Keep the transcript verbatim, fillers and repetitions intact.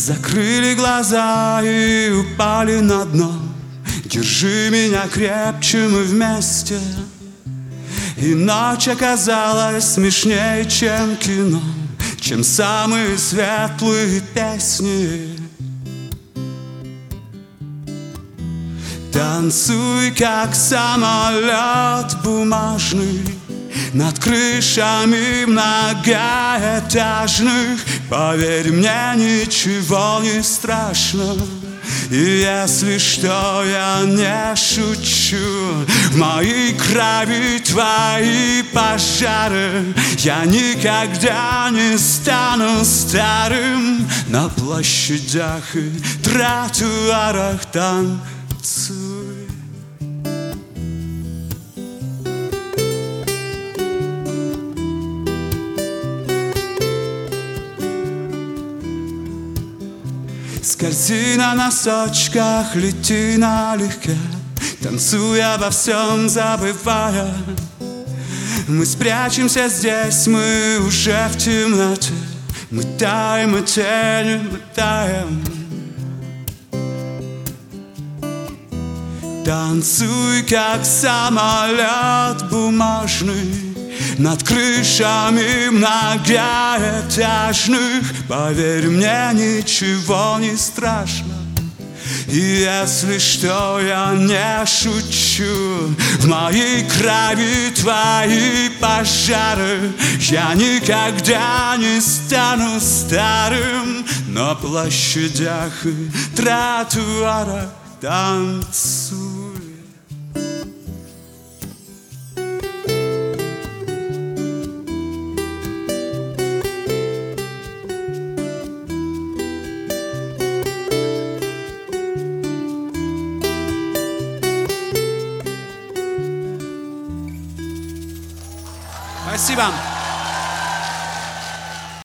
Закрыли глаза и упали на дно. Держи меня крепче, мы вместе. И ночь оказалась смешнее, чем кино, чем самые светлые песни. Танцуй, как самолет бумажный над крышами многоэтажных. Поверь мне, ничего не страшно. И если что, я не шучу. В моей крови твои пожары. Я никогда не стану старым. На площадях и тротуарах танцуй. Скользи на носочках, лети налегке, танцуя обо всем, забывая. Мы спрячемся здесь, мы уже в темноте. Мы таем, мы тени, мы таем. Танцуй, как самолет бумажный над крышами многоэтажных. Поверь мне, ничего не страшно. И если что, я не шучу. В моей крови твои пожары. Я никогда не стану старым. На площадях и тротуарах танцуй. Спасибо.